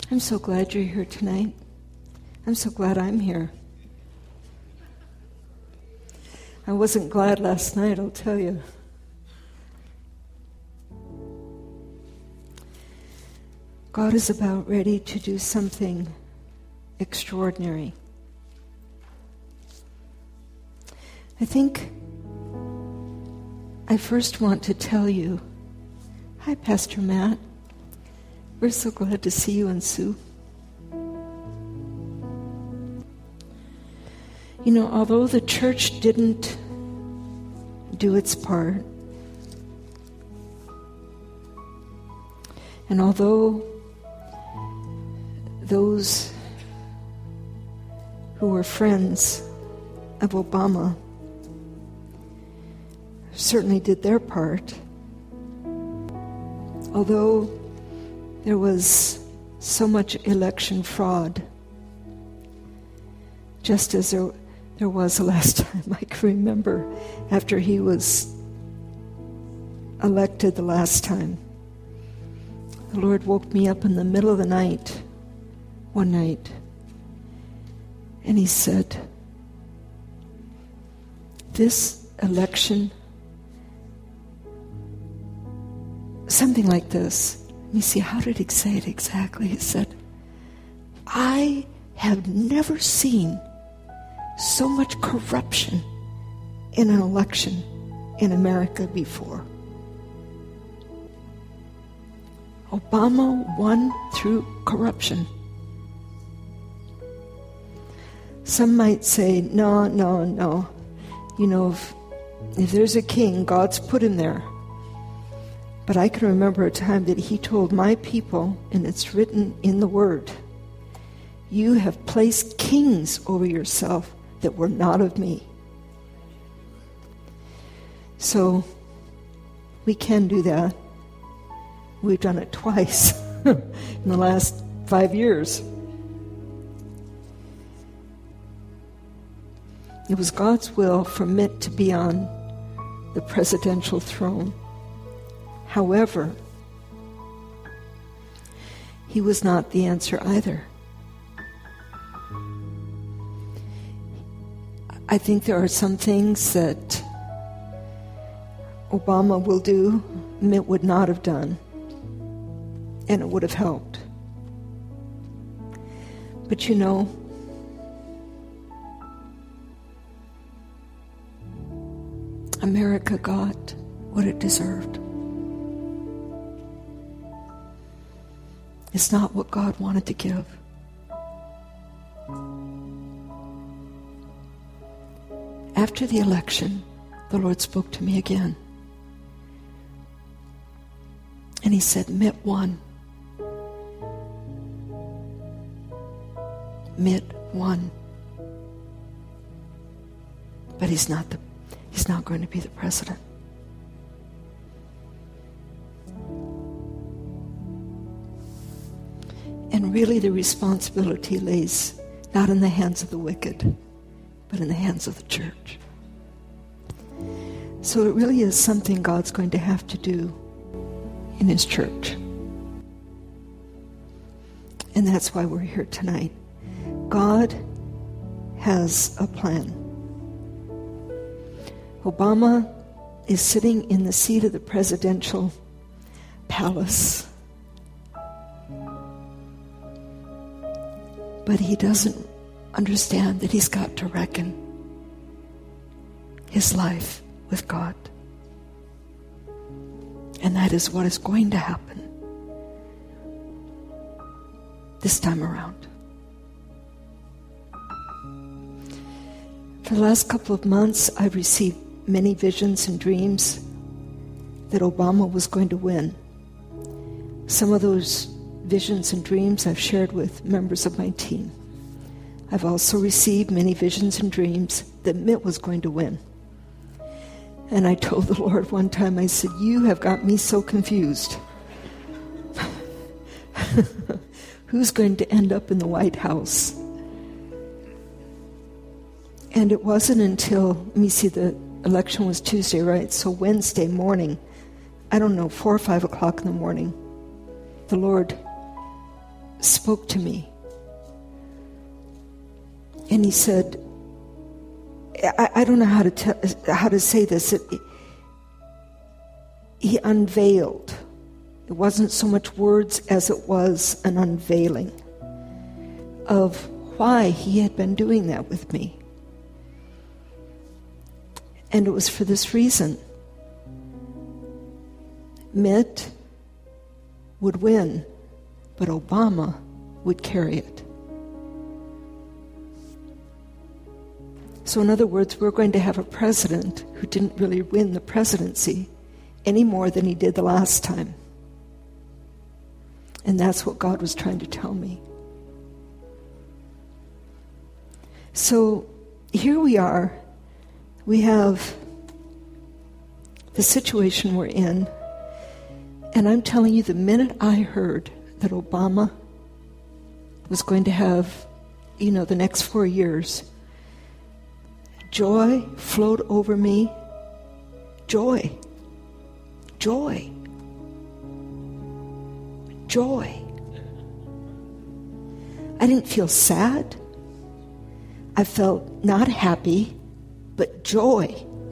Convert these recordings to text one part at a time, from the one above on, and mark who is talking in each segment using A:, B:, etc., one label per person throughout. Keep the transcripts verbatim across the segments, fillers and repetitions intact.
A: I'm so glad you're here tonight. I'm so glad I'm here. I wasn't glad last night, I'll tell you. God is about ready to do something extraordinary. I think I first want to tell you, hi, Pastor Matt. We're so glad to see you and Sue. You know, although the church didn't do its part, and although those who were friends of Obama certainly did their part, although there was so much election fraud, just as there, there was the last time I can remember after he was elected the last time. The Lord woke me up in the middle of the night, one night, and he said, this election, something like this. Let me see, how did he say it exactly? He said, I have never seen so much corruption in an election in America before. Obama won through corruption. Some might say, no, no, no. You know, if, if there's a king, God's put him there. But I can remember a time that he told my people, and it's written in the Word, you have placed kings over yourself that were not of me. So, we can do that. We've done it twice in the last five years. It was God's will for Mitt to be on the presidential throne. However, he was not the answer either. I think there are some things that Obama will do, Mitt would not have done, and it would have helped. But you know, America got what it deserved. It's not what God wanted to give. After the election, the Lord spoke to me again. And he said, Mitt won. Mitt won. But he's not the he's not going to be the president. And really the responsibility lays not in the hands of the wicked, but in the hands of the church. So it really is something God's going to have to do in his church. And that's why we're here tonight. God has a plan. Obama is sitting in the seat of the presidential palace. But he doesn't understand that he's got to reckon his life with God. And that is what is going to happen this time around. For the last couple of months, I've received many visions and dreams that Obama was going to win. Some of those visions and dreams I've shared with members of my team. I've also received many visions and dreams that Mitt was going to win. And I told the Lord one time, I said, you have got me so confused. Who's going to end up in the White House? And it wasn't until, let me see, the election was Tuesday, right? So Wednesday morning, I don't know, four or five o'clock in the morning, the Lord spoke to me. And he said, I, I don't know how to te- how to say this. It, it, he unveiled. It wasn't so much words as it was an unveiling of why he had been doing that with me. And it was for this reason. Mitt would win, but Obama would carry it. So in other words, we're going to have a president who didn't really win the presidency any more than he did the last time. And that's what God was trying to tell me. So here we are. We have the situation we're in. And I'm telling you, the minute I heard that Obama was going to have, you know, the next four years, joy flowed over me. Joy. Joy. Joy. I didn't feel sad. I felt not happy, but joy.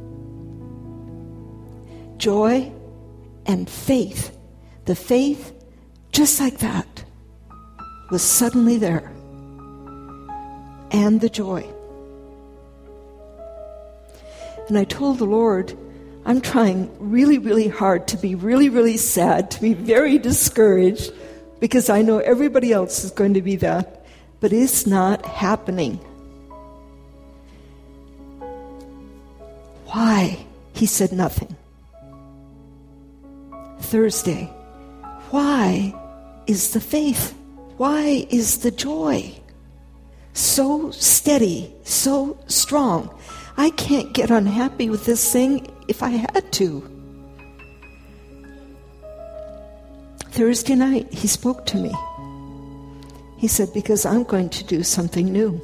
A: Joy and faith. The faith, just like that, was suddenly there. And the joy. And I told the Lord, I'm trying really, really hard to be really, really sad, to be very discouraged, because I know everybody else is going to be that, but it's not happening. Why? He said nothing. Thursday. Why is the faith? Why is the joy so steady, so strong? I can't get unhappy with this thing if I had to. Thursday night, he spoke to me. He said, because I'm going to do something new.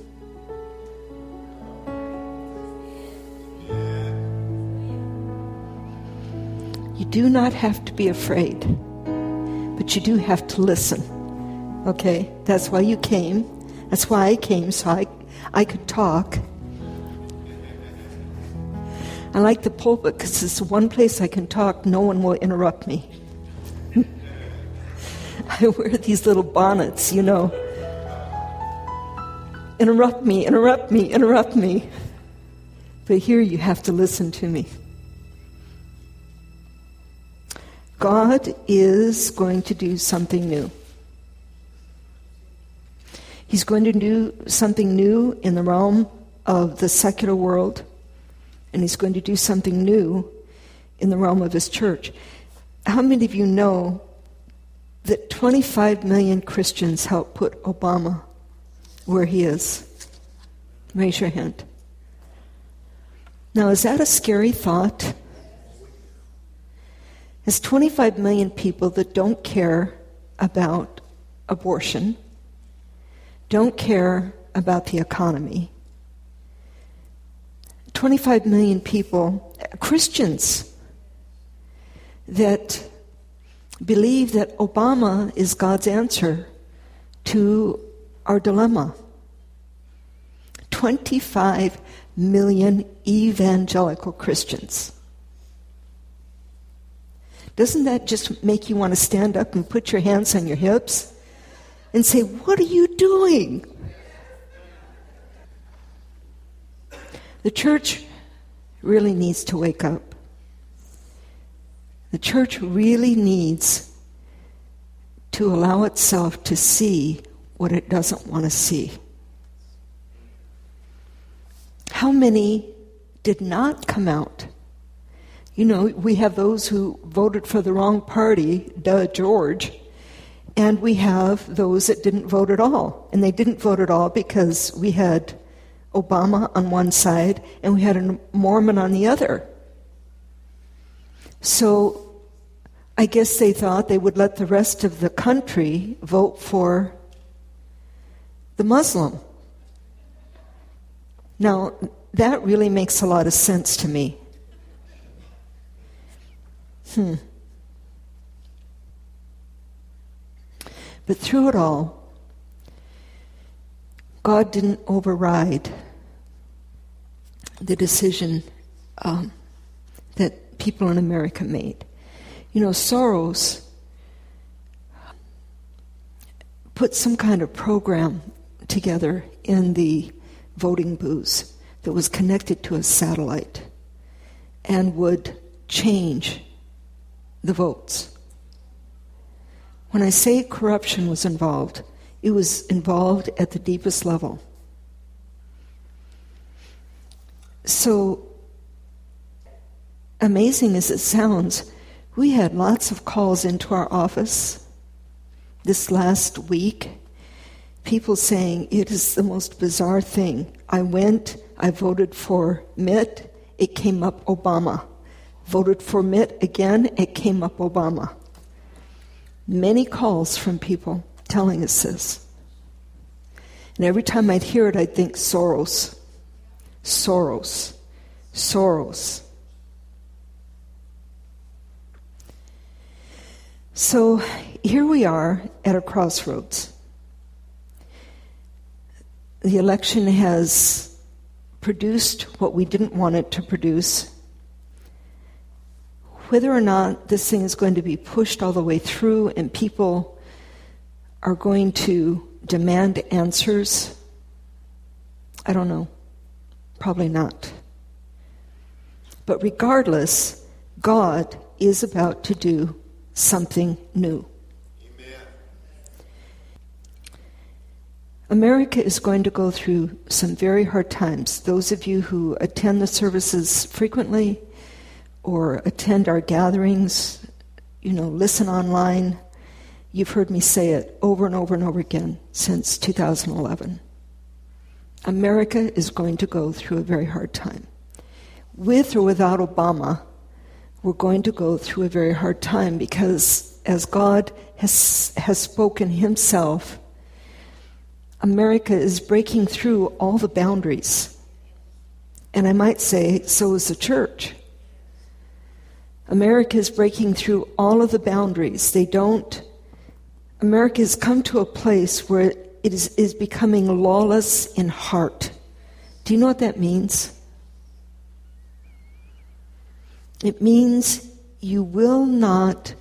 A: You do not have to be afraid, but you do have to listen. Okay? That's why you came. That's why I came, so I, I could talk. I like the pulpit because it's the one place I can talk. No one will interrupt me. I wear these little bonnets, you know. Interrupt me, interrupt me, interrupt me. But here you have to listen to me. God is going to do something new. He's going to do something new in the realm of the secular world. And he's going to do something new in the realm of his church. How many of you know that twenty-five million Christians helped put Obama where he is? Raise your hand. Now, is that a scary thought? There's twenty-five million people that don't care about abortion, don't care about the economy. twenty-five million people, Christians, that believe that Obama is God's answer to our dilemma. twenty-five million evangelical Christians. Doesn't that just make you want to stand up and put your hands on your hips and say, what are you doing? The church really needs to wake up. The church really needs to allow itself to see what it doesn't want to see. How many did not come out? You know, we have those who voted for the wrong party, duh, George, and we have those that didn't vote at all. And they didn't vote at all because we had Obama on one side and we had a Mormon on the other. So I guess they thought they would let the rest of the country vote for the Muslim. Now, that really makes a lot of sense to me. Hmm. But through it all, God didn't override the decision um, that people in America made. You know, Soros put some kind of program together in the voting booths that was connected to a satellite and would change the votes. When I say corruption was involved, it was involved at the deepest level. So, amazing as it sounds, we had lots of calls into our office this last week, people saying, it is the most bizarre thing. I went, I voted for Mitt, it came up Obama. Voted for Mitt again, it came up Obama. Many calls from people telling us this. And every time I'd hear it, I'd think Soros, Soros, Soros. So here we are at a crossroads. The election has produced what we didn't want it to produce. Whether or not this thing is going to be pushed all the way through and people are going to demand answers, I don't know. Probably not. But regardless, God is about to do something new. Amen. America is going to go through some very hard times. Those of you who attend the services frequently or attend our gatherings, you know, listen online, you've heard me say it over and over and over again since two thousand eleven. America is going to go through a very hard time. With or without Obama, we're going to go through a very hard time because as God has, has spoken himself, America is breaking through all the boundaries. And I might say, so is the church. America is breaking through all of the boundaries. They don't, America has come to a place where it is, is becoming lawless in heart. Do you know what that means? It means you will not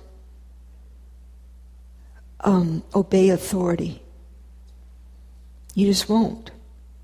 A: um, obey authority. You just won't.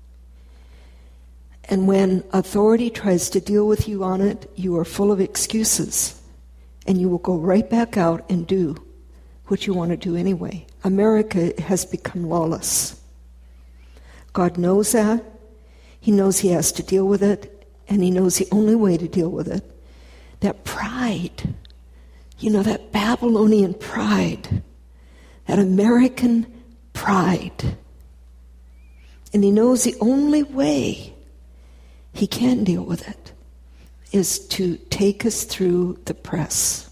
A: And when authority tries to deal with you on it, you are full of excuses. And you will go right back out and do what you want to do anyway. America has become lawless. God knows that. He knows he has to deal with it. And he knows the only way to deal with it. That pride, you know, that Babylonian pride, that American pride. And he knows the only way he can deal with it is to take us through the press.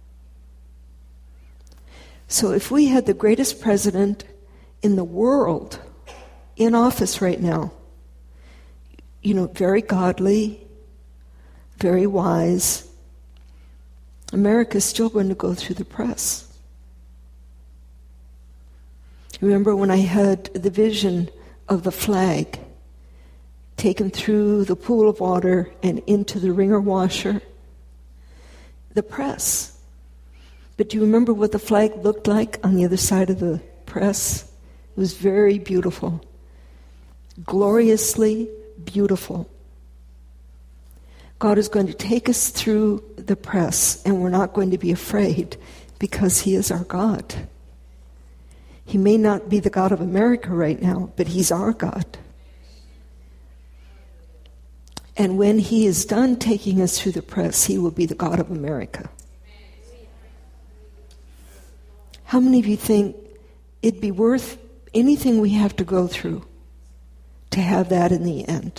A: So if we had the greatest president in the world in office right now, you know, very godly, very wise, America's still going to go through the press. Remember when I had the vision of the flag taken through the pool of water and into the wringer washer? The press. But do you remember what the flag looked like on the other side of the press? It was very beautiful. Gloriously beautiful. God is going to take us through the press, and we're not going to be afraid because he is our God. He may not be the God of America right now, but he's our God. And when he is done taking us through the press, he will be the God of America. How many of you think it'd be worth anything we have to go through to have that in the end?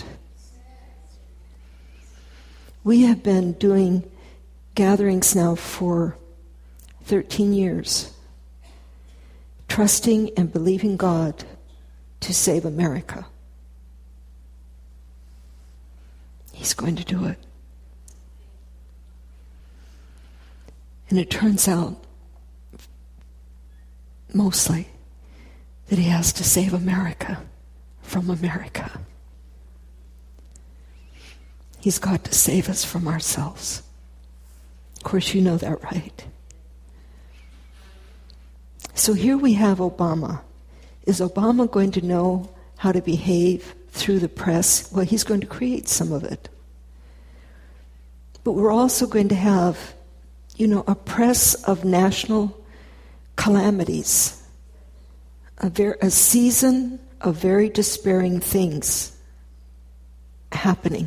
A: We have been doing gatherings now for thirteen years, trusting and believing God to save America. He's going to do it. And it turns out, mostly, that he has to save America from America. He's got to save us from ourselves. Of course, you know that, right? So here we have Obama. Is Obama going to know how to behave through the press? Well, he's going to create some of it. But we're also going to have, you know, a press of national calamities, a, ver- a season of very despairing things happening.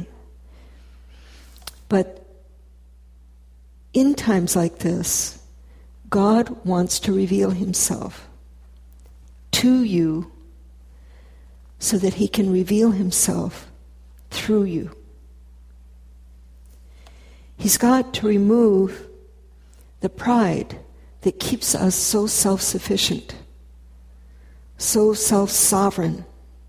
A: But in times like this, God wants to reveal himself to you so that he can reveal himself through you. He's got to remove the pride that keeps us so self-sufficient, so self-sovereign.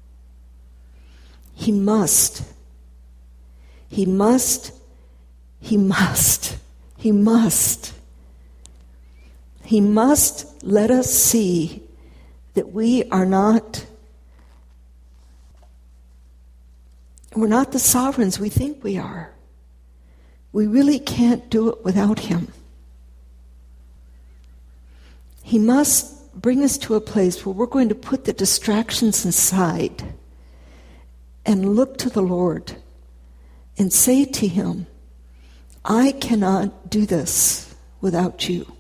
A: He must, he must, he must, he must, he must let us see that we are not, we're not the sovereigns we think we are. We really can't do it without him. He must bring us to a place where we're going to put the distractions aside and look to the Lord and say to him, I cannot do this without you.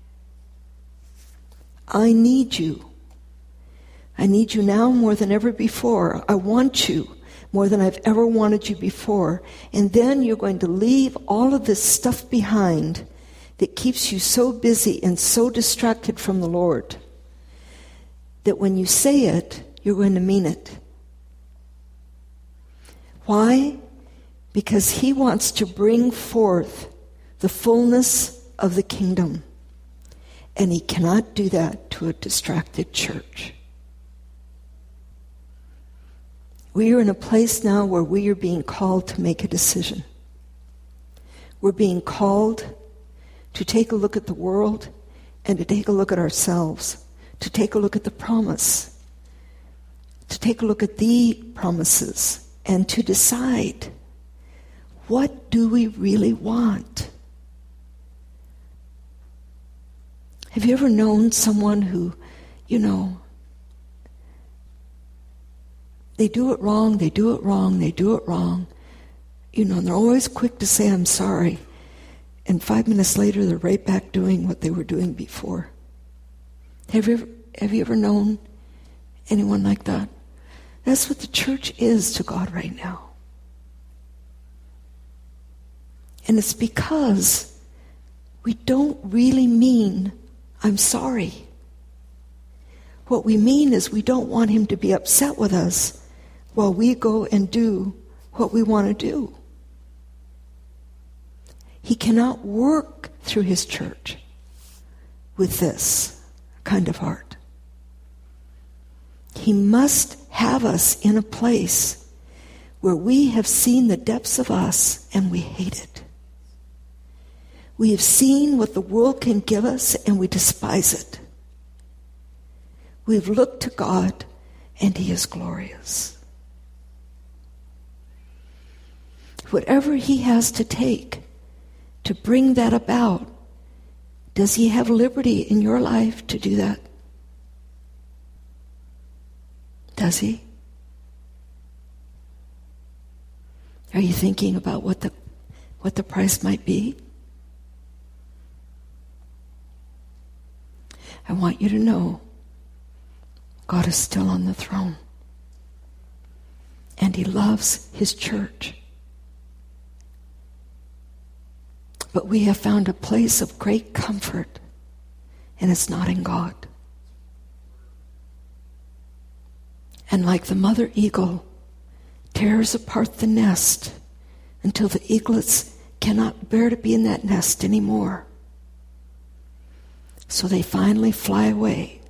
A: I need you. I need you now more than ever before. I want you more than I've ever wanted you before. And then you're going to leave all of this stuff behind that keeps you so busy and so distracted from the Lord that when you say it, you're going to mean it. Why? Because he wants to bring forth the fullness of the kingdom. And he cannot do that to a distracted church. We are in a place now where we are being called to make a decision. We're being called to take a look at the world and to take a look at ourselves, to take a look at the promise, to take a look at the promises, and to decide, what do we really want? Have you ever known someone who, you know, they do it wrong, they do it wrong, they do it wrong. You know, and they're always quick to say, I'm sorry. And five minutes later, they're right back doing what they were doing before. Have you ever, have you ever known anyone like that? That's what the church is to God right now. And it's because we don't really mean, I'm sorry. What we mean is we don't want him to be upset with us while we go and do what we want to do. He cannot work through his church with this kind of heart. He must have us in a place where we have seen the depths of us and we hate it. We have seen what the world can give us and we despise it. We've looked to God and he is glorious. Whatever he has to take to bring that about, does he have liberty in your life to do that? Does he? Are you thinking about what the what the price might be? I want you to know God is still on the throne. And he loves his church. But we have found a place of great comfort, and it's not in God. And like the mother eagle tears apart the nest until the eaglets cannot bear to be in that nest anymore, so they finally fly away.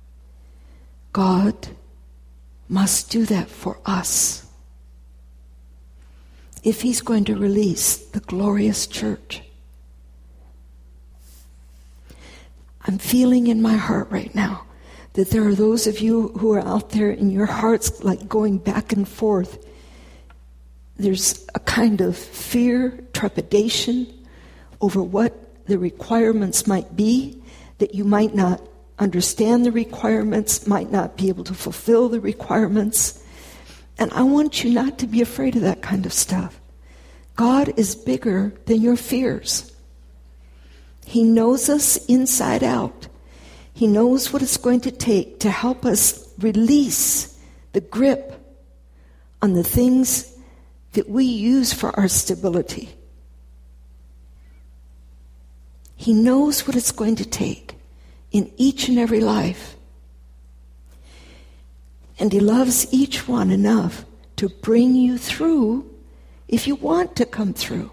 A: God must do that for us if he's going to release the glorious church. I'm feeling in my heart right now that there are those of you who are out there in your hearts like going back and forth. There's a kind of fear, trepidation over what the requirements might be, that you might not understand the requirements, might not be able to fulfill the requirements. And I want you not to be afraid of that kind of stuff. God is bigger than your fears. He knows us inside out. He knows what it's going to take to help us release the grip on the things that we use for our stability. He knows what it's going to take in each and every life. And He loves each one enough to bring you through if you want to come through.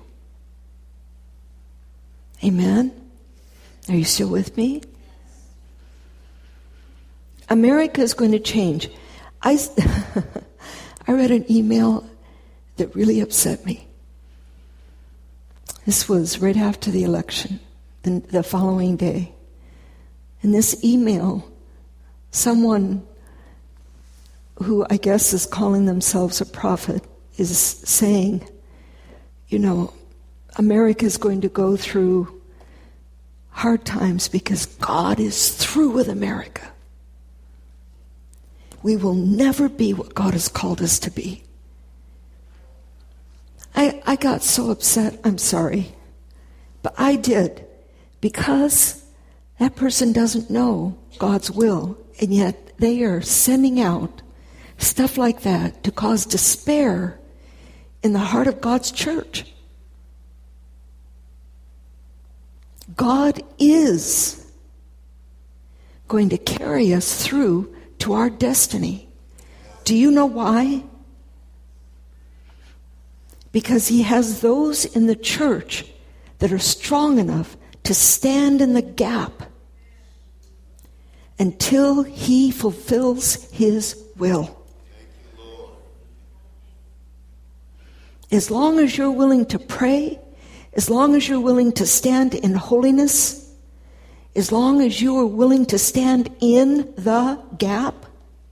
A: Amen? Are you still with me? America is going to change. I, I read an email that really upset me. This was right after the election, the, the following day. In this email, someone who I guess is calling themselves a prophet is saying, you know, America is going to go through hard times because God is through with America. We will never be what God has called us to be. I, I got so upset, I'm sorry. But I did, because that person doesn't know God's will, and yet they are sending out stuff like that to cause despair in the heart of God's church. God is going to carry us through to our destiny. Do you know why? Because He has those in the church that are strong enough to stand in the gap until He fulfills His will. As long as you're willing to pray, as long as you're willing to stand in holiness, as long as you are willing to stand in the gap,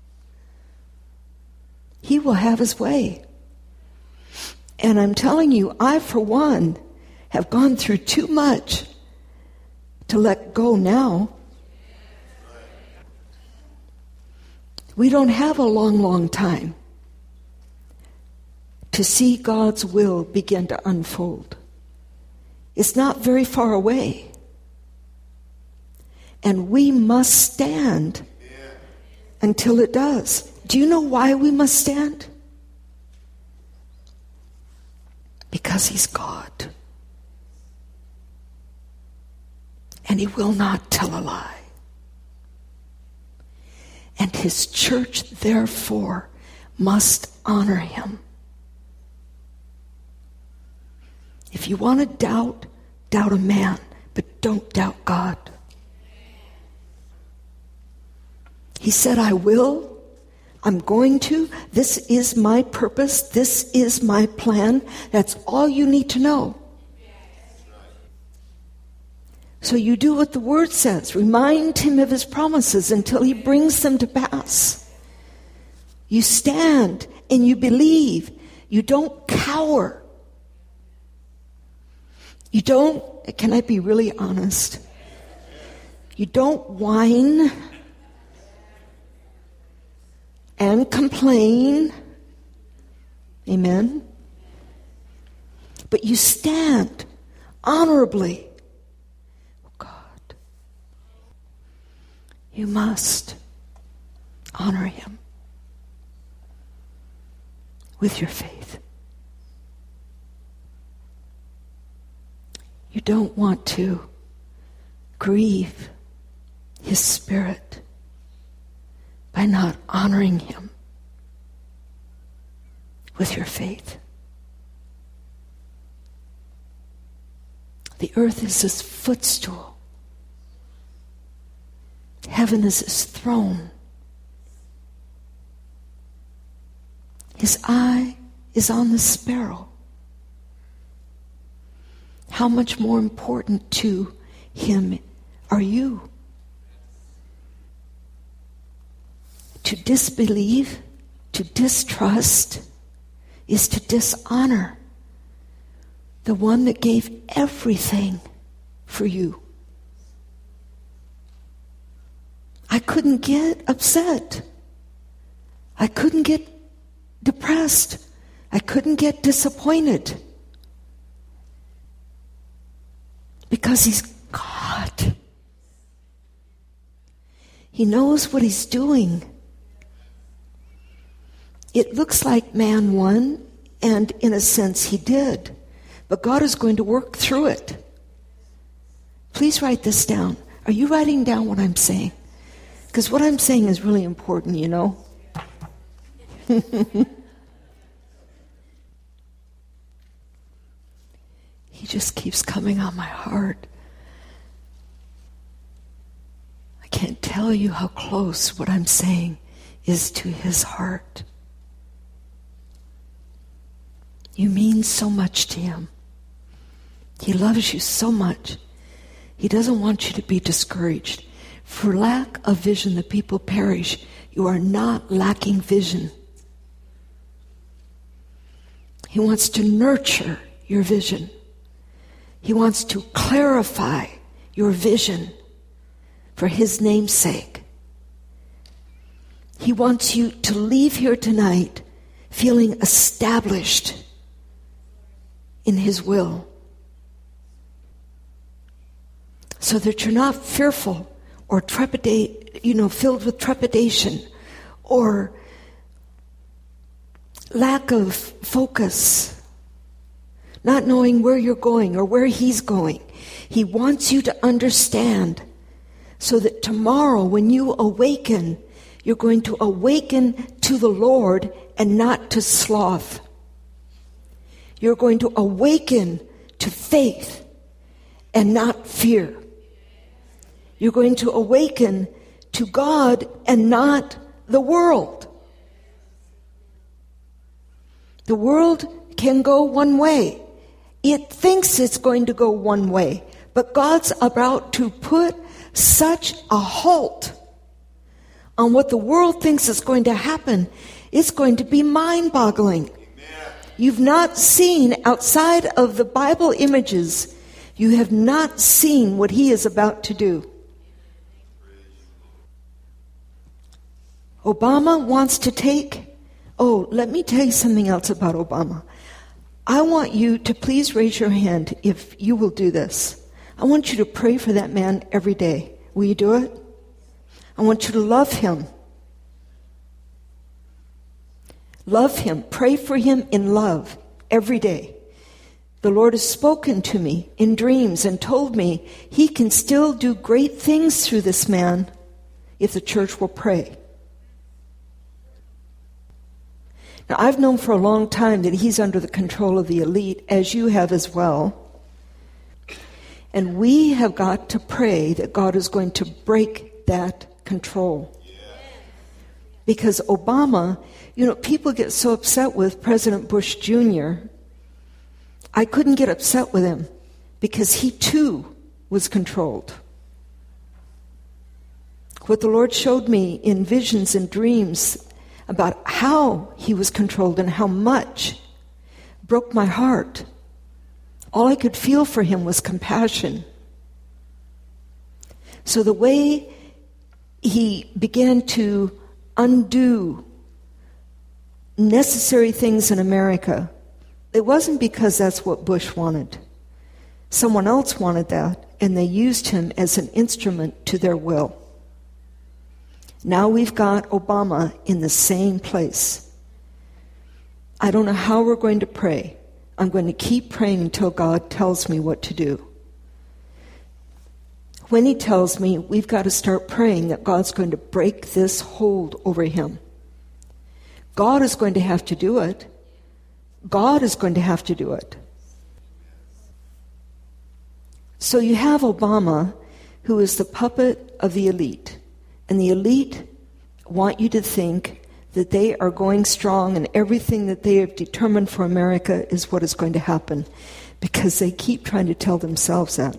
A: He will have His way. And I'm telling you, I, for one, have gone through too much to let go now. We don't have a long, long time to see God's will begin to unfold. It's not very far away. And we must stand until it does. Do you know why we must stand? Because He's God. And He will not tell a lie. And His church, therefore, must honor Him. If you want to doubt, doubt a man, but don't doubt God. He said, I will, I'm going to, this is my purpose, this is my plan. That's all you need to know. So you do what the Word says. Remind Him of His promises until He brings them to pass. You stand and you believe. You don't cower. You don't, can I be really honest? You don't whine and complain. Amen? But you stand honorably. Oh God. You must honor Him with your faith. You don't want to grieve His Spirit by not honoring Him with your faith. The earth is His footstool. Heaven is His throne. His eye is on the sparrow. How much more important to Him are you? to disbelieve, to distrust, is to dishonor the one that gave everything for you. I couldn't get upset. I couldn't get depressed. I couldn't get disappointed. Because he's God. He knows what he's doing. It looks like man won, and in a sense he did. But God is going to work through it. Please write this down. Are you writing down what I'm saying? Because what I'm saying is really important, you know. He just keeps coming on my heart. I can't tell you how close what I'm saying is to his heart. You mean so much to him. He loves you so much. He doesn't want you to be discouraged. For lack of vision, the people perish. You are not lacking vision. He wants to nurture your vision. He wants to clarify your vision for his name's sake. He wants you to leave here tonight feeling established in his will, so that you're not fearful or trepidate, you know, filled with trepidation or lack of focus, not knowing where you're going or where he's going. He wants you to understand so that tomorrow when you awaken, you're going to awaken to the Lord and not to sloth. You're going to awaken to faith and not fear. You're going to awaken to God and not the world. The world can go one way. It thinks it's going to go one way. But God's about to put such a halt on what the world thinks is going to happen. It's going to be mind-boggling. Amen. You've not seen, outside of the Bible images, you have not seen what he is about to do. Obama wants to take... Oh, let me tell you something else about Obama. I want you to please raise your hand if you will do this. I want you to pray for that man every day. Will you do it? I want you to love him. Love him. Pray for him in love every day. The Lord has spoken to me in dreams and told me he can still do great things through this man if the church will pray. Now, I've known for a long time that he's under the control of the elite, as you have as well. And we have got to pray that God is going to break that control. Because Obama, you know, people get so upset with President Bush Junior I couldn't get upset with him because he too was controlled. What the Lord showed me in visions and dreams about how he was controlled and how much broke my heart. All I could feel for him was compassion. So the way he began to undo necessary things in America, it wasn't because that's what Bush wanted. Someone else wanted that, and they used him as an instrument to their will. Now we've got Obama in the same place. I don't know how we're going to pray. I'm going to keep praying until God tells me what to do. When he tells me, we've got to start praying that God's going to break this hold over him. God is going to have to do it. God is going to have to do it. So you have Obama, who is the puppet of the elite. And the elite want you to think that they are going strong and everything that they have determined for America is what is going to happen, because they keep trying to tell themselves that.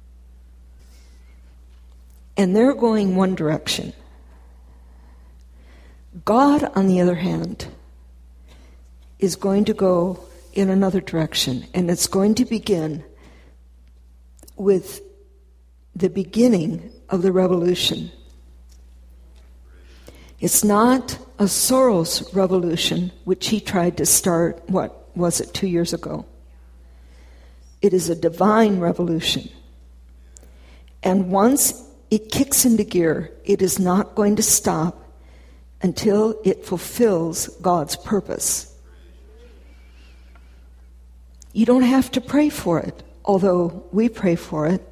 A: And they're going one direction. God, on the other hand, is going to go in another direction, and it's going to begin with the beginning of the revolution. It's not a Soros revolution, which he tried to start, what was it, two years ago? It is a divine revolution. And once it kicks into gear, it is not going to stop until it fulfills God's purpose. You don't have to pray for it, although we pray for it.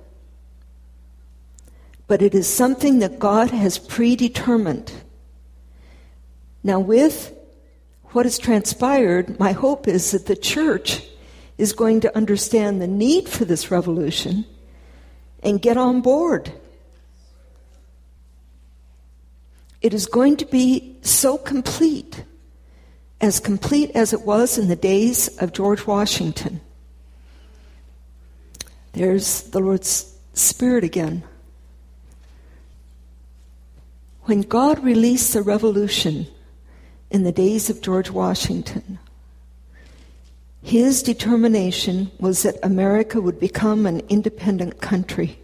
A: But it is something that God has predetermined. Now, with what has transpired, my hope is that the church is going to understand the need for this revolution and get on board. It is going to be so complete, as complete as it was in the days of George Washington. There's the Lord's Spirit again. When God released the revolution in the days of George Washington, his determination was that America would become an independent country.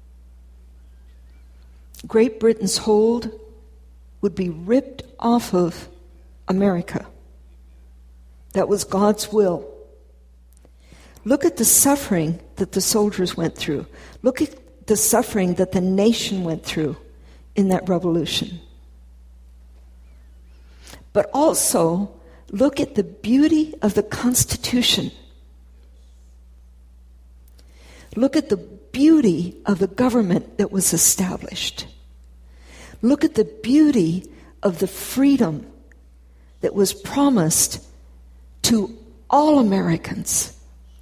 A: Great Britain's hold would be ripped off of America. That was God's will. Look at the suffering that the soldiers went through. Look at the suffering that the nation went through in that revolution. But also, look at the beauty of the Constitution. Look at the beauty of the government that was established. Look at the beauty of the freedom that was promised to all Americans.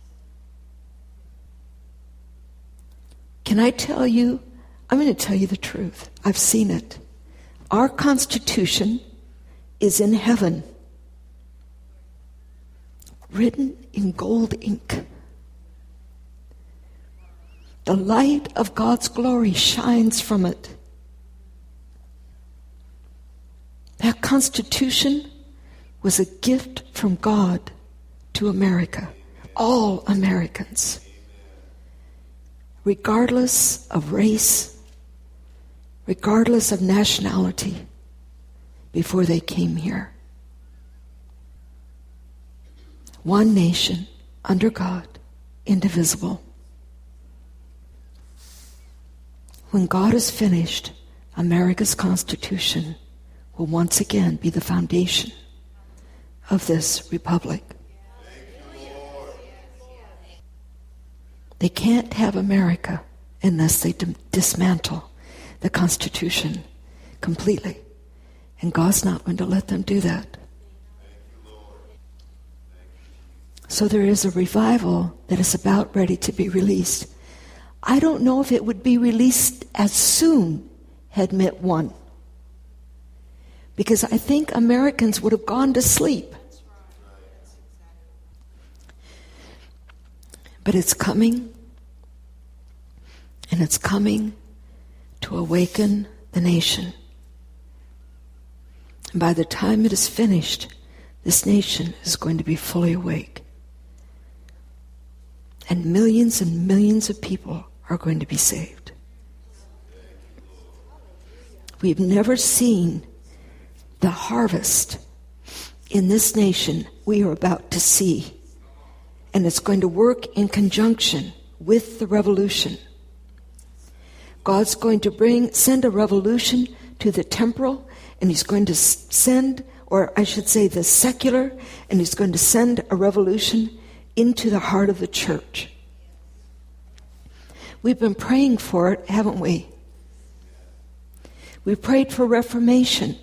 A: Can I tell you? I'm going to tell you the truth. I've seen it. Our Constitution is in heaven, written in gold ink. The light of God's glory shines from it. That Constitution was a gift from God to America, all Americans, regardless of race, regardless of nationality, before they came here. One nation, under God, indivisible. When God is finished, America's Constitution will once again be the foundation of this republic. They can't have America unless they d- dismantle the Constitution completely. And God's not going to let them do that. So there is a revival that is about ready to be released. I don't know if it would be released as soon had Mitt won. Because I think Americans would have gone to sleep. But it's coming, and it's coming to awaken the nation. And by the time it is finished, this nation is going to be fully awake. And millions and millions of people are going to be saved. We've never seen the harvest in this nation we are about to see. And it's going to work in conjunction with the revolution. God's going to bring, send a revolution to the temporal, and he's going to send, or I should say the secular, and he's going to send a revolution into the heart of the church. We've been praying for it, haven't we? We prayed for reformation.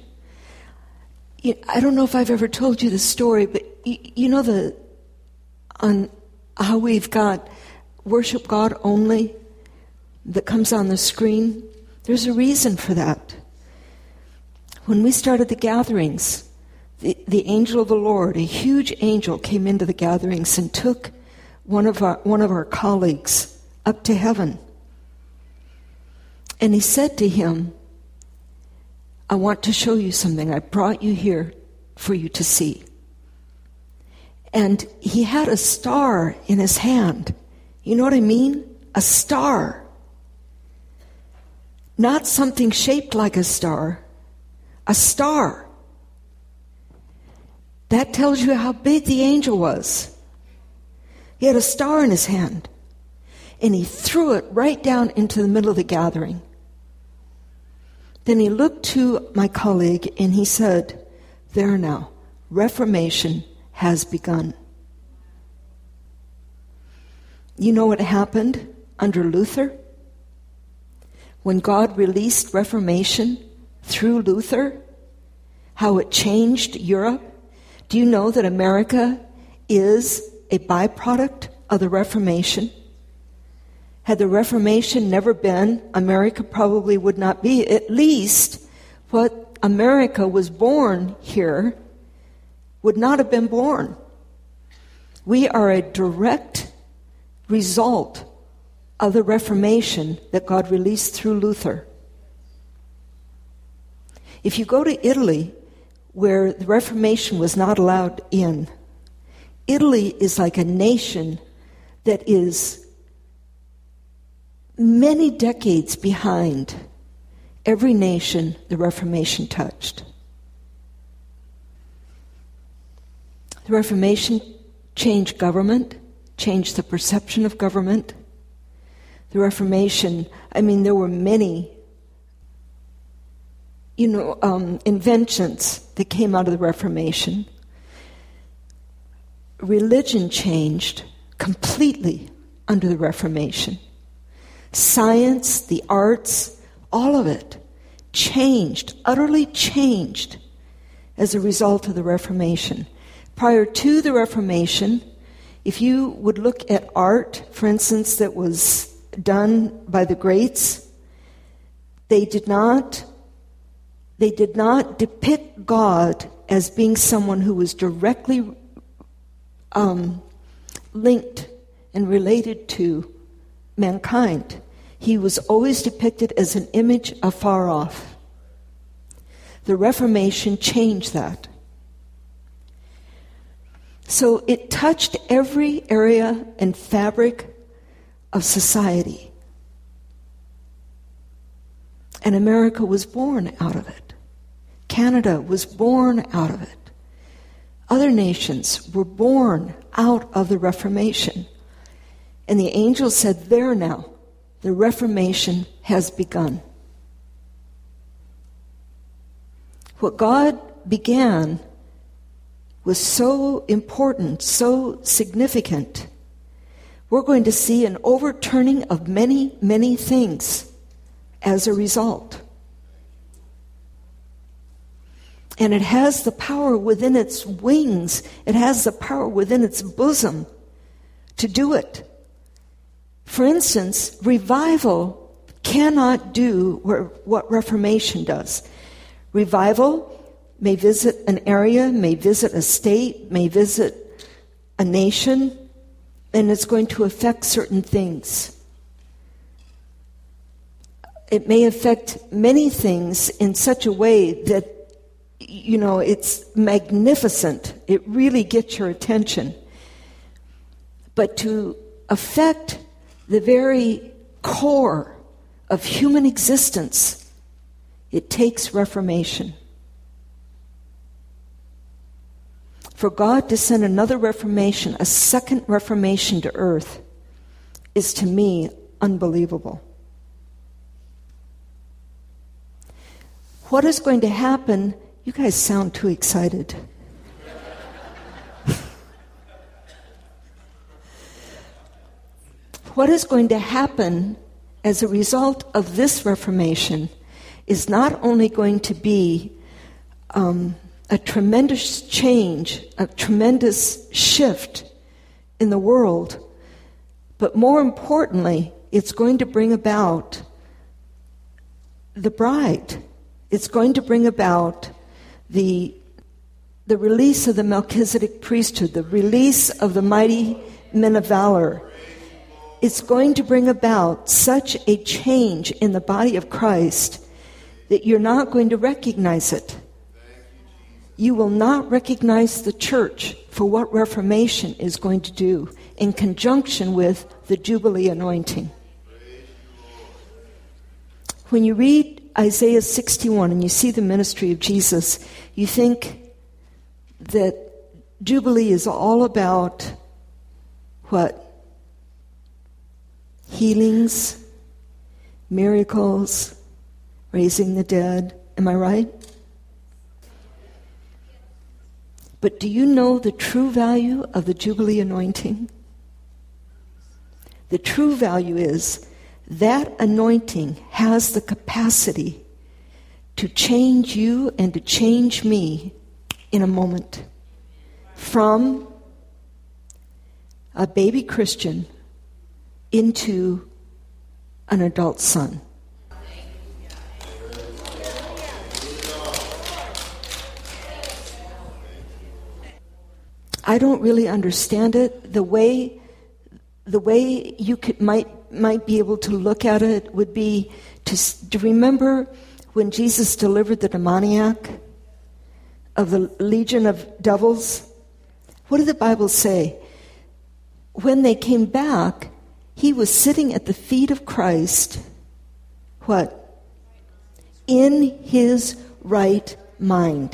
A: I don't know if I've ever told you the story, but you know the on how we've got worship God only that comes on the screen? There's a reason for that. When we started the gatherings, the, the angel of the Lord, a huge angel, came into the gatherings and took one of our one of our colleagues up to heaven. And he said to him, I want to show you something. I brought you here for you to see. And he had a star in his hand. You know what I mean? A star. Not something shaped like a star. A star. That tells you how big the angel was. He had a star in his hand. And he threw it right down into the middle of the gathering. Then he looked to my colleague and he said, "There now, Reformation has begun." You know what happened under Luther? When God released Reformation through Luther, how it changed Europe. Do you know that America is a byproduct of the Reformation? Had the Reformation never been, America probably would not be. At least what America was born here would not have been born. We are a direct result of the Reformation that God released through Luther. If you go to Italy, where the Reformation was not allowed in, Italy is like a nation that is many decades behind every nation the Reformation touched. The Reformation changed government, changed the perception of government. The Reformation, I mean, there were many, you know, um, inventions that came out of the Reformation. Religion changed completely under the Reformation. Science, the arts, all of it changed, utterly changed as a result of the Reformation. Prior to the Reformation, if you would look at art, for instance, that was done by the greats, they did not, they did not depict God as being someone who was directly um, linked and related to mankind. He was always depicted as an image afar off. The Reformation changed that. So it touched every area and fabric of society. And America was born out of it. Canada was born out of it. Other nations were born out of the Reformation. And the angel said, "There now, the Reformation has begun." What God began was so important, so significant. We're going to see an overturning of many, many things as a result. And it has the power within its wings, it has the power within its bosom to do it. For instance, revival cannot do what Reformation does. Revival may visit an area, may visit a state, may visit a nation, and it's going to affect certain things. It may affect many things in such a way that, you know, it's magnificent. It really gets your attention. But to affect the very core of human existence, it takes reformation. For God to send another reformation, a second reformation to earth, is to me unbelievable. What is going to happen? You guys sound too excited. What is going to happen as a result of this reformation is not only going to be um, a tremendous change, a tremendous shift in the world, but more importantly, it's going to bring about the bride. It's going to bring about the, the release of the Melchizedek priesthood, the release of the mighty men of valor. It's going to bring about such a change in the body of Christ that you're not going to recognize it. You will not recognize the church for what Reformation is going to do in conjunction with the Jubilee anointing. When you read Isaiah sixty-one and you see the ministry of Jesus, you think that Jubilee is all about what? Healings, miracles, raising the dead. Am I right? But do you know the true value of the Jubilee anointing? The true value is that anointing has the capacity to change you and to change me in a moment. From a baby Christian into an adult son. I don't really understand it. The way, the way you could might might be able to look at it would be to, to remember when Jesus delivered the demoniac of the legion of devils. What did the Bible say? When they came back, he was sitting at the feet of Christ. What? In his right mind.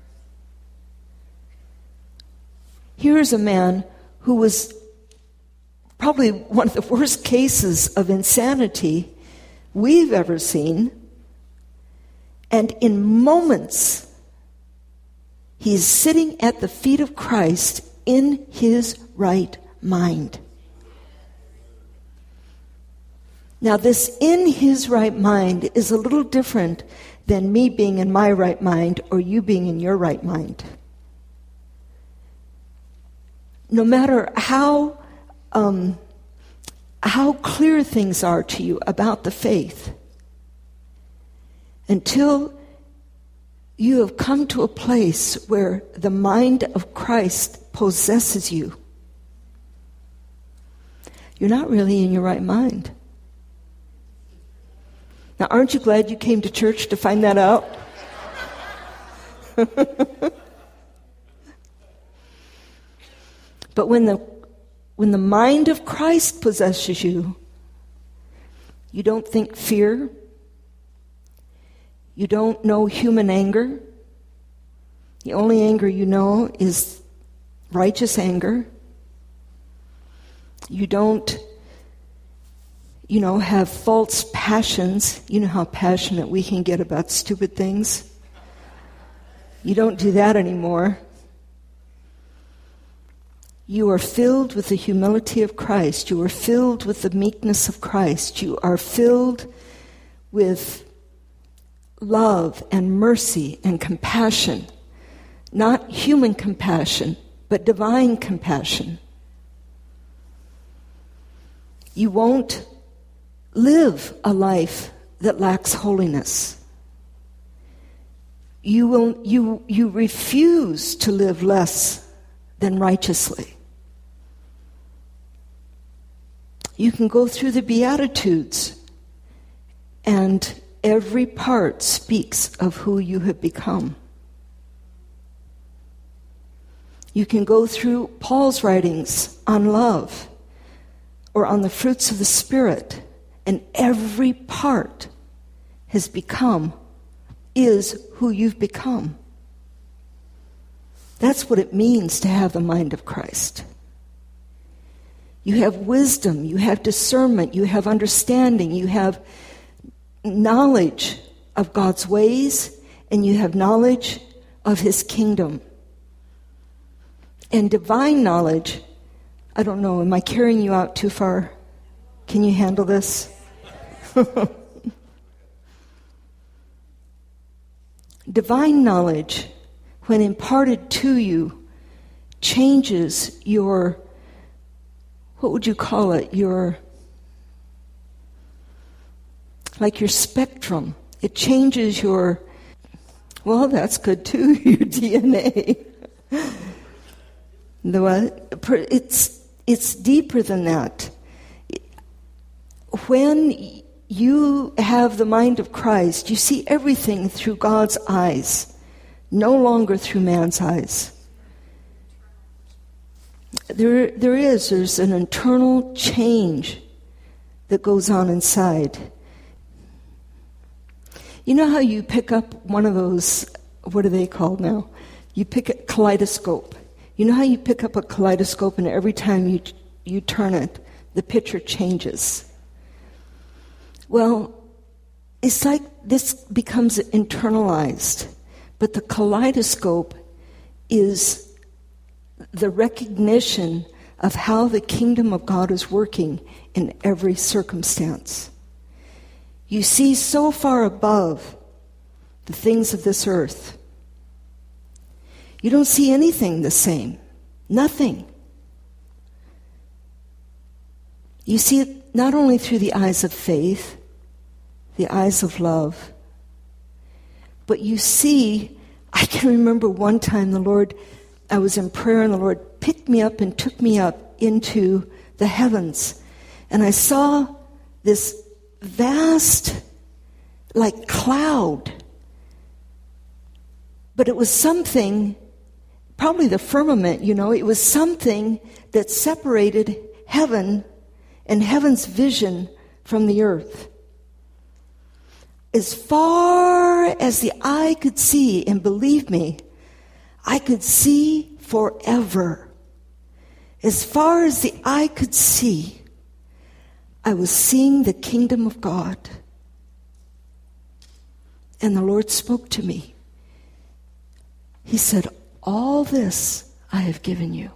A: Here's a man who was probably one of the worst cases of insanity we've ever seen. And in moments, he's sitting at the feet of Christ in his right mind. Now, this in his right mind is a little different than me being in my right mind or you being in your right mind. No matter how um, how clear things are to you about the faith, until you have come to a place where the mind of Christ possesses you, you're not really in your right mind. Now, aren't you glad you came to church to find that out? But when the when the mind of Christ possesses you, you don't think fear. You don't know human anger. The only anger you know is righteous anger. You don't, you know, have false passions. You know how passionate we can get about stupid things. You don't do that anymore. You are filled with the humility of Christ. You are filled with the meekness of Christ. You are filled with love and mercy and compassion. Not human compassion, but divine compassion. You won't live a life that lacks holiness. You will, you, you refuse to live less than righteously. You can go through the Beatitudes, and every part speaks of who you have become. You can go through Paul's writings on love or on the fruits of the Spirit, and every part has become, is who you've become. That's what it means to have the mind of Christ. You have wisdom, you have discernment, you have understanding, you have knowledge of God's ways, and you have knowledge of His kingdom. And divine knowledge, I don't know, am I carrying you out too far? Can you handle this? Divine knowledge, when imparted to you, changes your, what would you call it, your, like your spectrum. It changes your, well, that's good too, your D N A. The what? It's, it's deeper than that. When you have the mind of Christ, you see everything through God's eyes, no longer through man's eyes. There, there is, there's an internal change that goes on inside. You know how you pick up one of those, what are they called now? You pick a kaleidoscope. You know how you pick up a kaleidoscope and every time you you turn it, the picture changes? Well, it's like this becomes internalized, but the kaleidoscope is the recognition of how the kingdom of God is working in every circumstance. You see so far above the things of this earth. You don't see anything the same. Nothing. You see it not only through the eyes of faith, the eyes of love, but you see, I can remember one time the Lord, I was in prayer and the Lord picked me up and took me up into the heavens. And I saw this vast, like cloud. But it was something, probably the firmament, you know, it was something that separated heaven and heaven's vision from the earth. As far as the eye could see, and believe me, I could see forever. As far as the eye could see, I was seeing the kingdom of God. And the Lord spoke to me. He said, all this I have given you,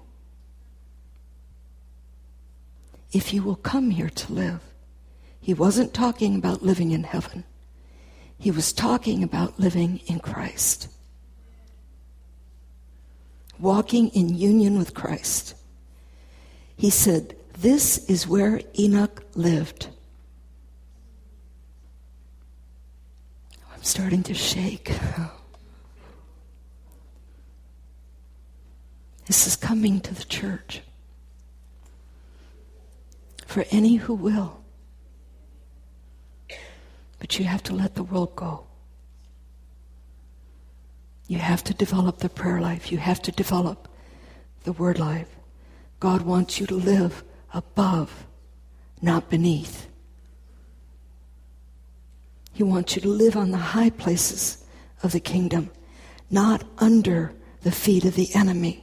A: if you will come here to live. He wasn't talking about living in heaven. He was talking about living in Christ. Walking in union with Christ. He said, this is where Enoch lived. I'm starting to shake. This is coming to the church. For any who will. But you have to let the world go. You have to develop the prayer life. You have to develop the word life. God wants you to live above, not beneath. He wants you to live on the high places of the kingdom, not under the feet of the enemy.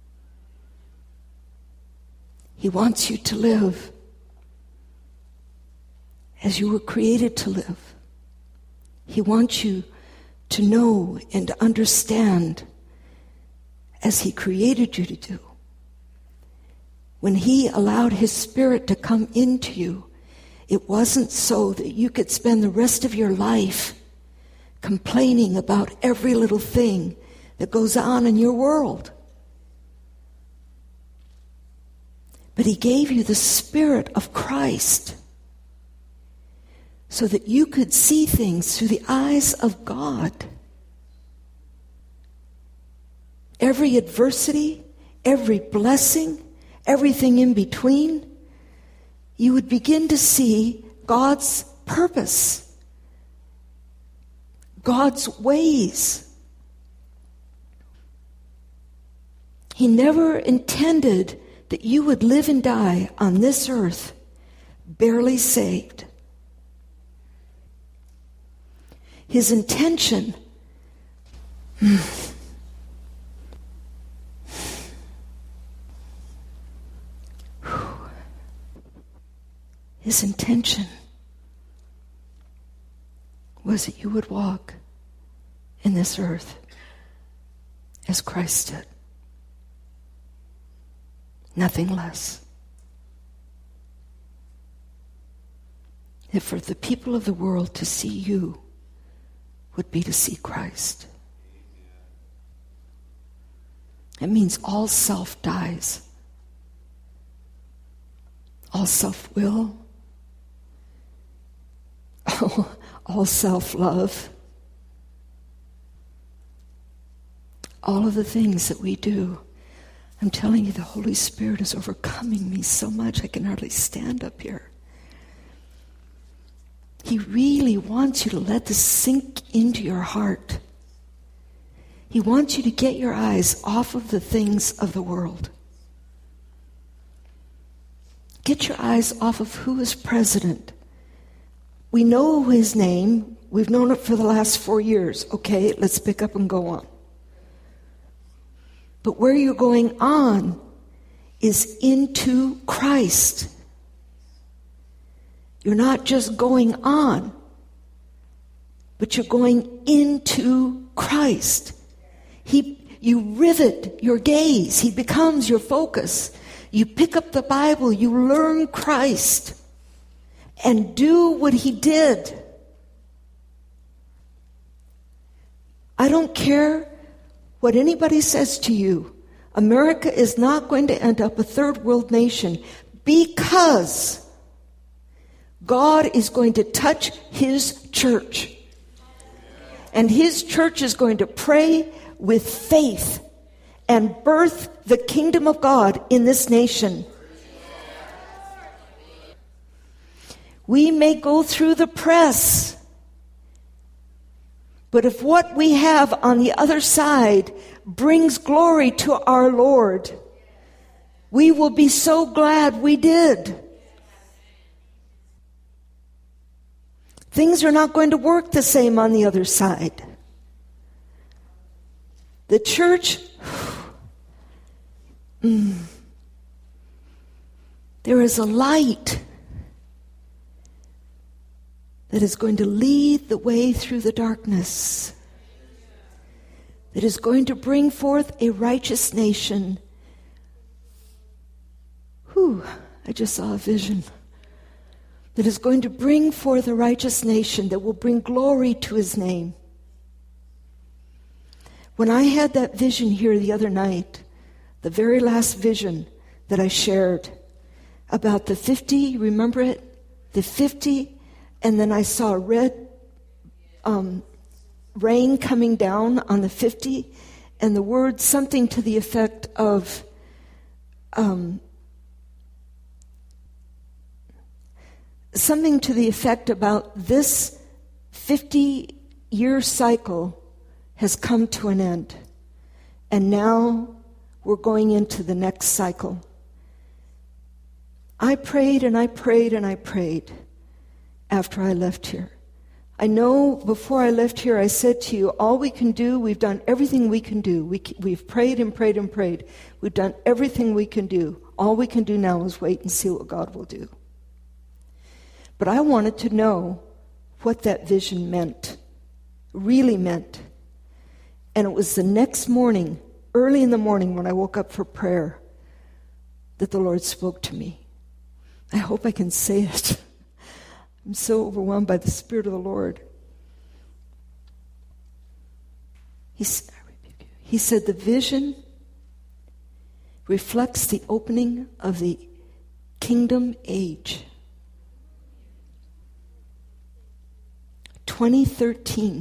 A: He wants you to live as you were created to live. He wants you to know and to understand as He created you to do. When He allowed His Spirit to come into you, it wasn't so that you could spend the rest of your life complaining about every little thing that goes on in your world. But He gave you the Spirit of Christ so that you could see things through the eyes of God. Every adversity, every blessing, everything in between, you would begin to see God's purpose, God's ways. He never intended that you would live and die on this earth barely saved. His intention His intention was that you would walk in this earth as Christ did. Nothing less. That for the people of the world to see you would be to see Christ. It means all self dies. All self-will. All, all self-love. All of the things that we do. I'm telling you, the Holy Spirit is overcoming me so much I can hardly stand up here. He really wants you to let this sink into your heart. He wants you to get your eyes off of the things of the world. Get your eyes off of who is president. We know his name. We've known it for the last four years. Okay, let's pick up and go on. But where you're going on is into Christ. You're not just going on, but you're going into Christ. He, you rivet your gaze. He becomes your focus. You pick up the Bible, you learn Christ, and do what he did. I don't care what anybody says to you. America is not going to end up a third world nation because God is going to touch his church. And his church is going to pray with faith and birth the kingdom of God in this nation. We may go through the press, but if what we have on the other side brings glory to our Lord, we will be so glad we did. Things are not going to work the same on the other side. The church, mm, there is a light that is going to lead the way through the darkness, that is going to bring forth a righteous nation. Whew, I just saw a vision. That is going to bring forth a righteous nation that will bring glory to his name. When I had that vision here the other night, the very last vision that I shared about the fifty, remember it? The fifty, and then I saw red um, rain coming down on the fifty, and the word something to the effect of um, something to the effect about this fifty-year cycle has come to an end. And now we're going into the next cycle. I prayed and I prayed and I prayed after I left here. I know before I left here I said to you, all we can do, we've done everything we can do. We, we've prayed and prayed and prayed. We've done everything we can do. All we can do now is wait and see what God will do. But I wanted to know what that vision meant, really meant. And it was the next morning, early in the morning when I woke up for prayer, that the Lord spoke to me. I hope I can say it. I'm so overwhelmed by the Spirit of the Lord. He, he said the vision reflects the opening of the kingdom age. twenty thirteen.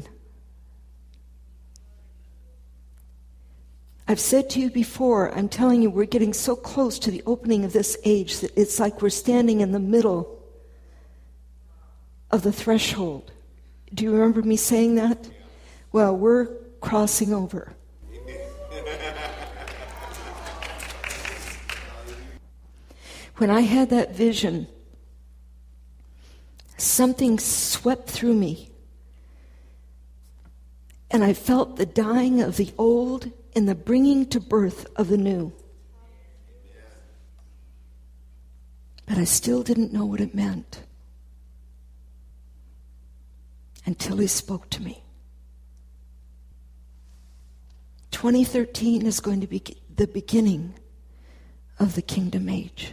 A: I've said to you before, I'm telling you, we're getting so close to the opening of this age that it's like we're standing in the middle of the threshold. Do you remember me saying that? Well, we're crossing over. When I had that vision, something swept through me. And I felt the dying of the old and the bringing to birth of the new. But I still didn't know what it meant until he spoke to me. twenty thirteen is going to be the beginning of the kingdom age.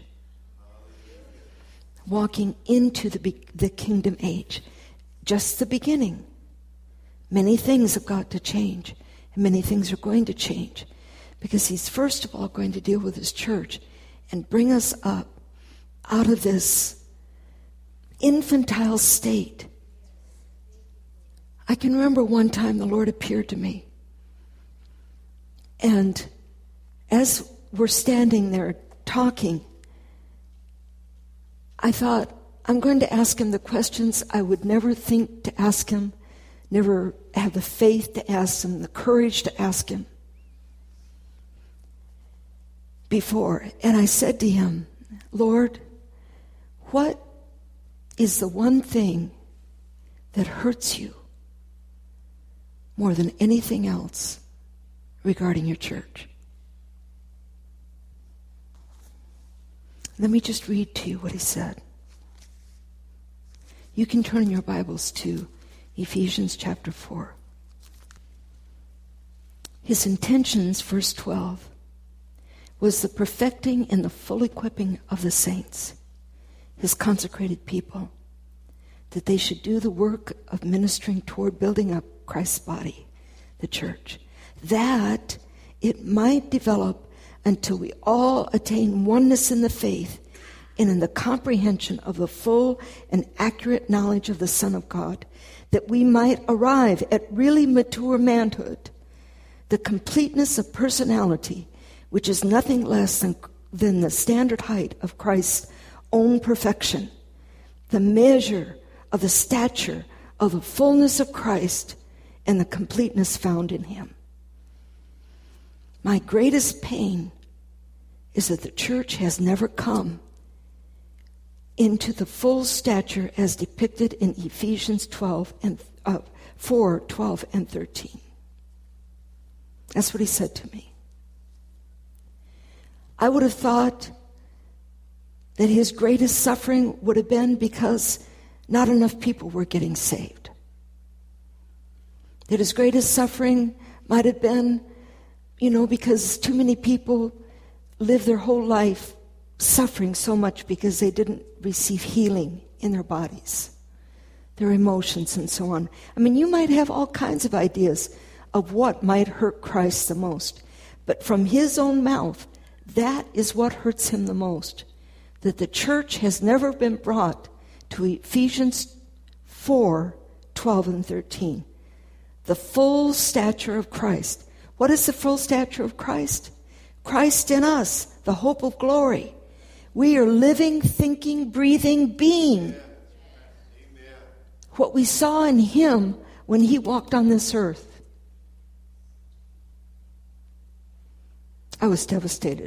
A: Walking into the, be- the kingdom age. Just the beginning. Many things have got to change. And many things are going to change. Because he's first of all going to deal with his church and bring us up out of this infantile state. I can remember one time the Lord appeared to me. And as we're standing there talking, I thought, I'm going to ask him the questions I would never think to ask him, never have the faith to ask him, the courage to ask him before. And I said to him, Lord, what is the one thing that hurts you more than anything else regarding your church? Let me just read to you what he said. You can turn your Bibles to Ephesians chapter four. His intentions, verse twelve, was the perfecting and the full equipping of the saints, his consecrated people, that they should do the work of ministering toward building up Christ's body, the church, that it might develop until we all attain oneness in the faith and in the comprehension of the full and accurate knowledge of the Son of God, that we might arrive at really mature manhood, the completeness of personality, which is nothing less than, than the standard height of Christ's own perfection, the measure of the stature of the fullness of Christ and the completeness found in him. My greatest pain is that the church has never come into the full stature as depicted in Ephesians twelve and uh, four, twelve and thirteen. That's what he said to me. I would have thought that his greatest suffering would have been because not enough people were getting saved. That his greatest suffering might have been, you know, because too many people live their whole life suffering so much because they didn't receive healing in their bodies, their emotions, and so on. I mean, you might have all kinds of ideas of what might hurt Christ the most. But from his own mouth, that is what hurts him the most. That the church has never been brought to Ephesians four, twelve and thirteen. The full stature of Christ. What is the full stature of Christ? Christ in us, the hope of glory. We are living, thinking, breathing, being. Amen. What we saw in him when he walked on this earth. I was devastated.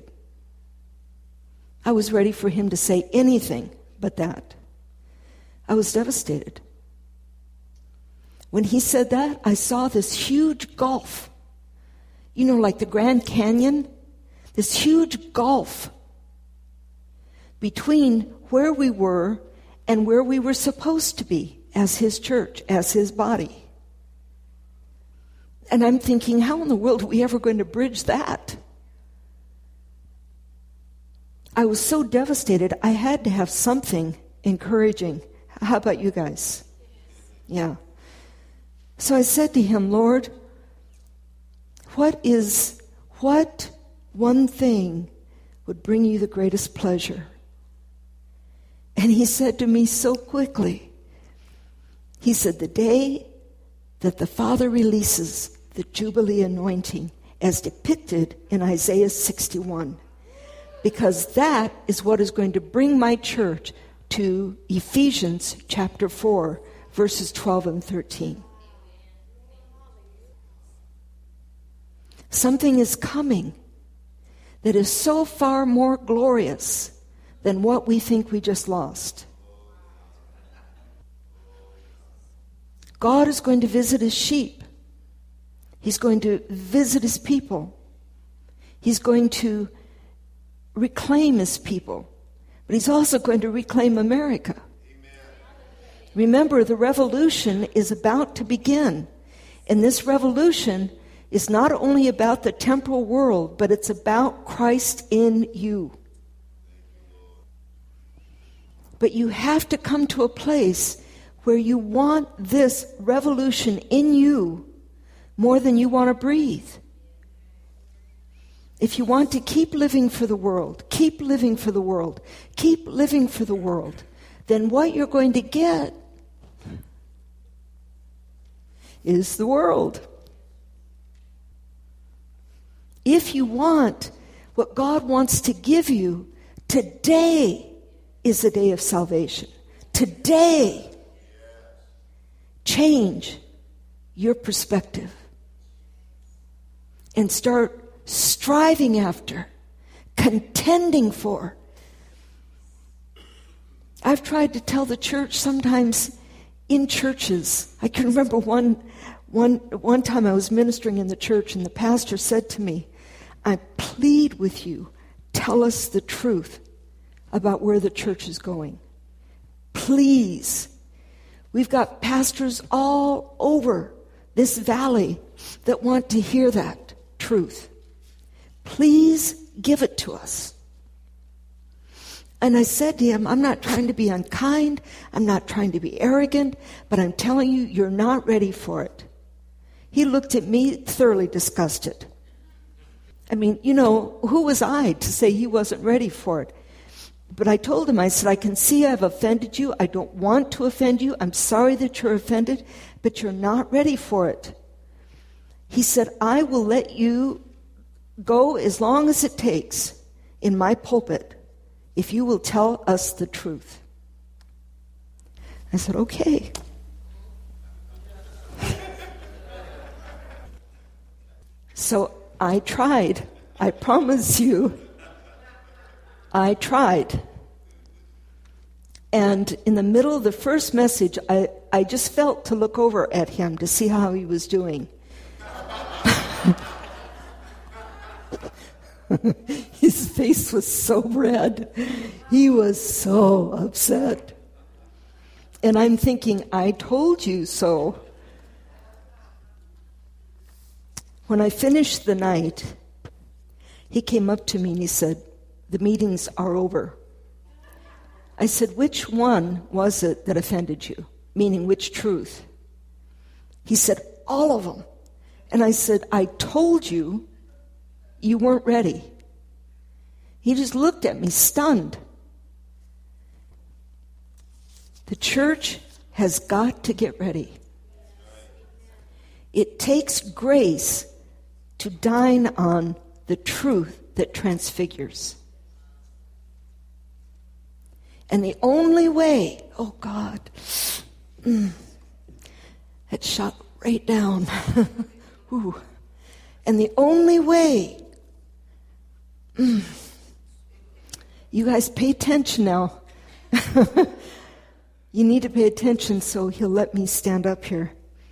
A: I was ready for him to say anything but that. I was devastated. When he said that, I saw this huge gulf. You know, like the Grand Canyon. This huge gulf between where we were and where we were supposed to be as his church, as his body. And I'm thinking, how in the world are we ever going to bridge that? I was so devastated, I had to have something encouraging. How about you guys? Yeah. So I said to him, Lord, what is, what one thing would bring you the greatest pleasure? And he said to me so quickly, he said, the day that the Father releases the Jubilee anointing as depicted in Isaiah sixty-one, because that is what is going to bring my church to Ephesians chapter four, verses twelve and thirteen. Something is coming that is so far more glorious than what we think we just lost. God is going to visit his sheep. He's going to visit his people. He's going to reclaim his people. But he's also going to reclaim America. Amen. Remember, the revolution is about to begin. And this revolution is not only about the temporal world, but it's about Christ in you. But you have to come to a place where you want this revolution in you more than you want to breathe. If you want to keep living for the world, keep living for the world, keep living for the world, then what you're going to get is the world. If you want what God wants to give you, today is the day of salvation. today change your perspective and start striving after, contending for. I've tried to tell the church sometimes in churches. I can remember one, one, one time I was ministering in the church and the pastor said to me, I plead with you, tell us the truth about where the church is going. Please. We've got pastors all over this valley that want to hear that truth. Please give it to us. And I said to him, I'm not trying to be unkind. I'm not trying to be arrogant, but I'm telling you, you're not ready for it. He looked at me thoroughly disgusted. I mean, you know, who was I to say he wasn't ready for it? But I told him, I said, I can see I've offended you. I don't want to offend you. I'm sorry that you're offended, but you're not ready for it. He said, I will let you go as long as it takes in my pulpit if you will tell us the truth. I said, okay. So I tried. I promise you, I tried. And in the middle of the first message, I, I just felt to look over at him to see how he was doing. His face was so red. He was so upset. And I'm thinking, I told you so. When I finished the night, he came up to me and he said, the meetings are over. I said, which one was it that offended you? Meaning which truth? He said, all of them. And I said, I told you you weren't ready. He just looked at me, stunned. The church has got to get ready. It takes grace to dine on the truth that transfigures. And the only way, oh God, mm, it shot right down. Ooh. And the only way, mm, you guys pay attention now. You need to pay attention so he'll let me stand up here.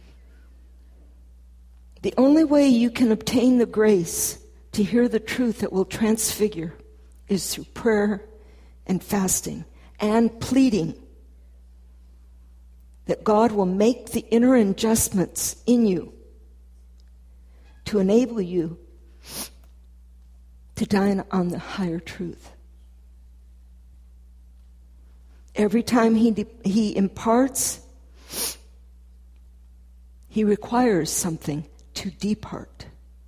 A: The only way you can obtain the grace to hear the truth that will transfigure is through prayer and fasting and pleading that God will make the inner adjustments in you to enable you to dine on the higher truth. Every time he de- he imparts, he requires something to depart.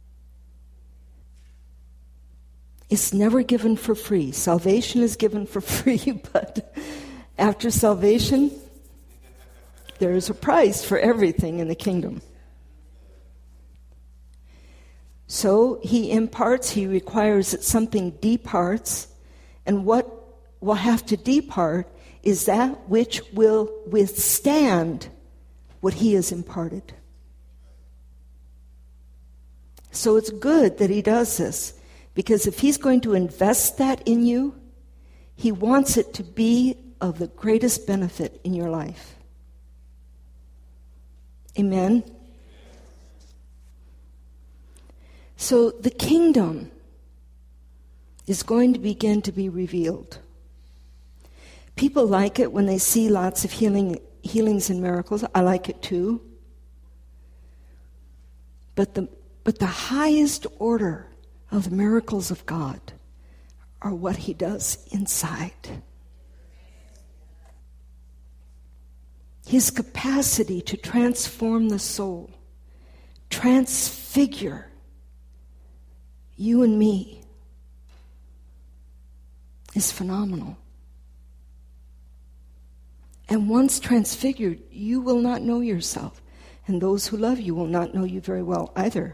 A: It's never given for free. Salvation is given for free, but after salvation, there is a price for everything in the kingdom. So he imparts, he requires that something departs, and what will have to depart is that which will withstand what he has imparted. So it's good that he does this, because if he's going to invest that in you, he wants it to be of the greatest benefit in your life. Amen? So the kingdom is going to begin to be revealed. People like it when they see lots of healing, healings and miracles. I like it too. But the but the highest order of the miracles of God are what he does inside. His capacity to transform the soul, transfigure you and me, is phenomenal. And once transfigured, you will not know yourself. And those who love you will not know you very well either.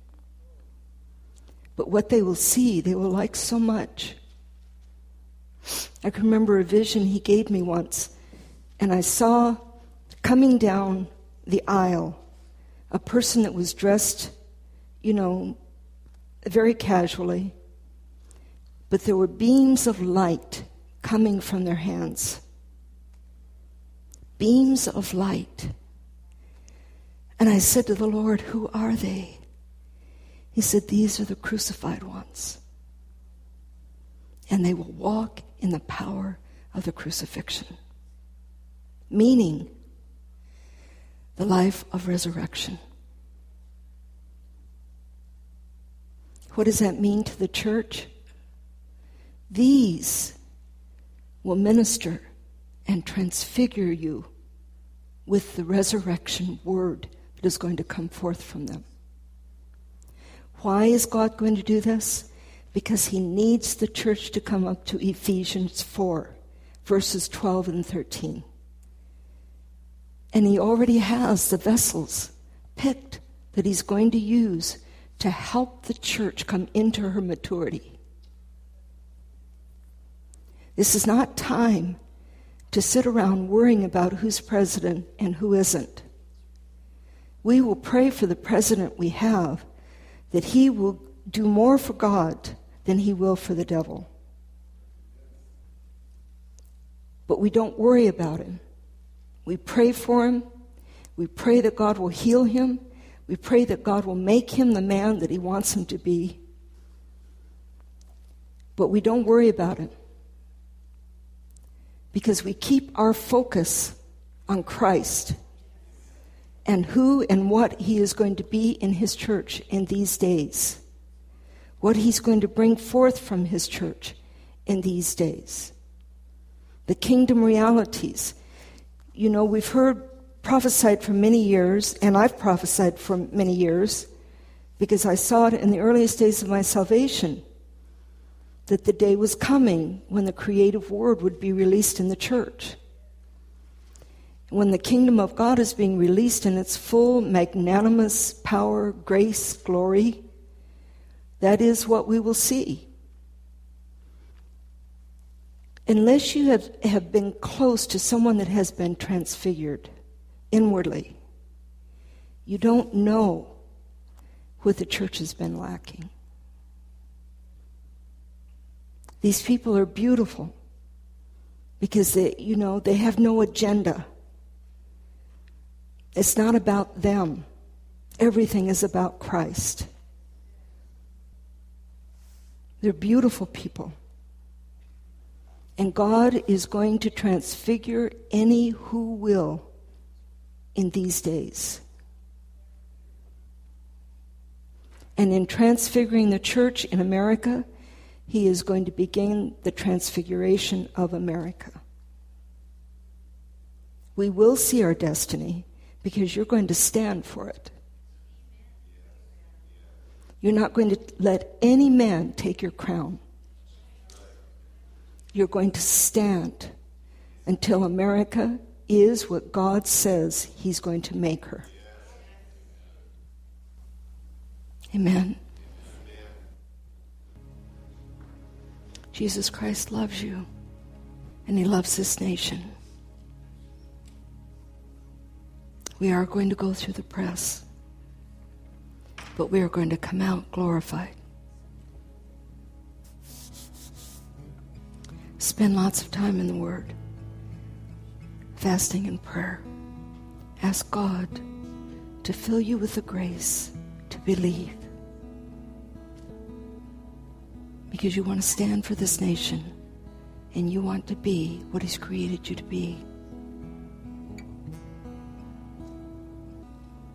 A: But what they will see, they will like so much. I can remember a vision he gave me once. And I saw coming down the aisle a person that was dressed, you know, very casually, but there were beams of light coming from their hands. Beams of light. And I said to the Lord, who are they? He said, these are the crucified ones. And they will walk in the power of the crucifixion. Meaning, the life of resurrection. What does that mean to the church? These will minister and transfigure you with the resurrection word that is going to come forth from them. Why is God going to do this? Because he needs the church to come up to Ephesians four, verses twelve and thirteen. And he already has the vessels picked that he's going to use to help the church come into her maturity. This is not time to sit around worrying about who's president and who isn't. We will pray for the president we have, that he will do more for God than he will for the devil. But we don't worry about him. We pray for him. We pray that God will heal him. We pray that God will make him the man that he wants him to be. But we don't worry about him, because we keep our focus on Christ and who and what he is going to be in his church in these days. What he's going to bring forth from his church in these days. The kingdom realities. You know, we've heard prophesied for many years, and I've prophesied for many years, because I saw it in the earliest days of my salvation, that the day was coming when the creative word would be released in the church. When the kingdom of God is being released in its full, magnanimous power, grace, glory, that is what we will see. Unless you have, have been close to someone that has been transfigured inwardly, you don't know what the church has been lacking. These people are beautiful because they, you know, they have no agenda. It's not about them. Everything is about Christ. They're beautiful people. And God is going to transfigure any who will in these days. And in transfiguring the church in America, he is going to begin the transfiguration of America. We will see our destiny because you're going to stand for it. You're not going to let any man take your crown. You're going to stand until America is what God says he's going to make her. Amen. Jesus Christ loves you, and he loves this nation. We are going to go through the press, but we are going to come out glorified. Spend lots of time in the Word, fasting and prayer. Ask God to fill you with the grace to believe, because you want to stand for this nation and you want to be what he's created you to be.